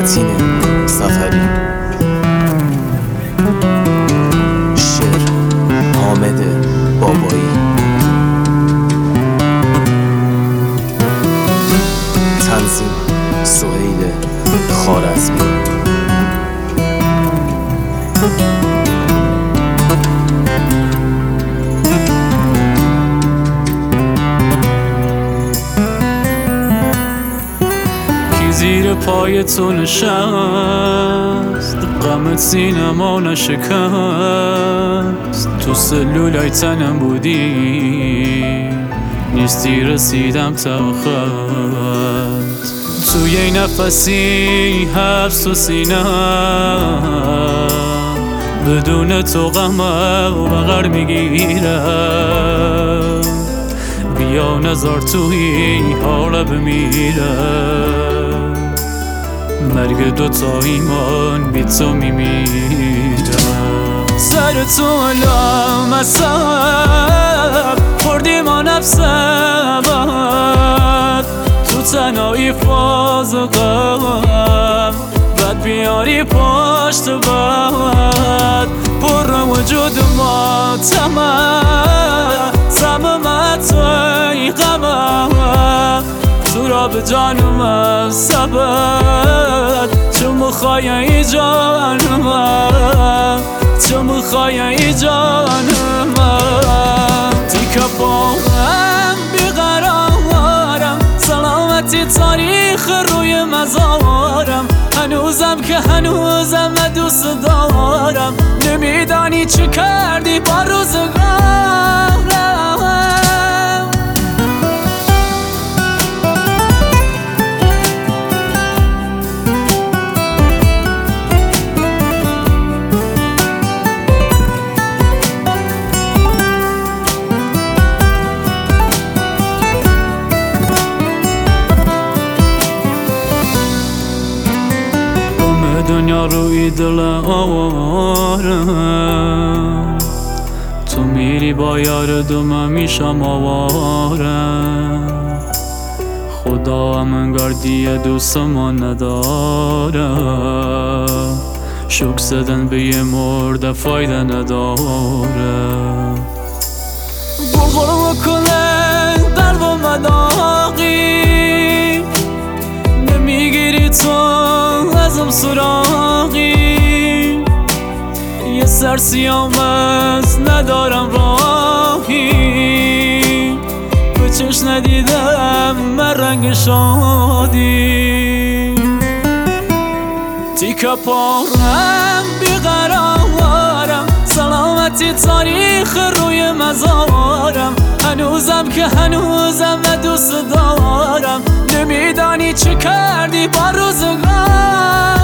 متین سفری، شعر حامد بابایی، تنظیم سهیل خوارزمی. زیر پای تو نشست، غمت سینما نشکست. تو سلولای تنم بودی، نیستی رسیدم تا خط. توی این نفسی حبس و سینم، بدون تو غمم بغر میگیرم. بیا نظر توی حالا بمیرم، مرگ دوتاییمان بی تو میمیرم. سر تو علام اصاب خوردی ما نفسم، تو تنهایی فاز و غم، بد بیاری پشت بد پر وجود ما تمام. صمم توی غمم تو را به جانم سبت، تو مخوای ای جانم، تو مخوای ای جانم. دیگه باهم بیقرارم، سلامتی تاریخ روی مزارم. هنوزم که هنوزم دوست دارم، نمیدانی چی کردی با روزگارم. دنیا روی دل آوارم، تو میری با یار دو من میشم آوارم. خدا هم انگار دیگه دوست ما ندارم، شوک زدن به یه مرده فایده نداره. بغل کنه درد و مداقی، نمیگیری تو ازم سراغی. یه سر سیامت ندارم راهی، به چشم ندیدم من رنگ شادی. تیکه پارم بیقرارم، سلامتی تاریخ روی مزارم. هنوزم که هنوزم دوست دارم، نمیدانی چی کردی با روزگار.